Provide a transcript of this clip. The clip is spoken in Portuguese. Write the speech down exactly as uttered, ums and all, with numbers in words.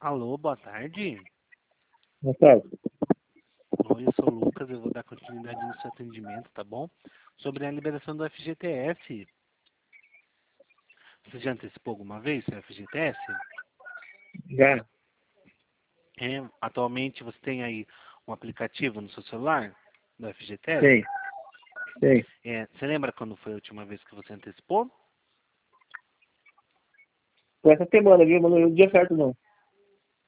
Alô, boa tarde. Boa tarde. Oi, eu sou o Lucas, eu vou dar continuidade no seu atendimento, tá bom? Sobre a liberação do F G T S. Você já antecipou alguma vez o F G T S? Já. É, atualmente você tem aí um aplicativo no seu celular do F G T S? Sei. Sei. É, você lembra quando foi a última vez que você antecipou? Foi essa semana, viu? Mas não deu certo, não.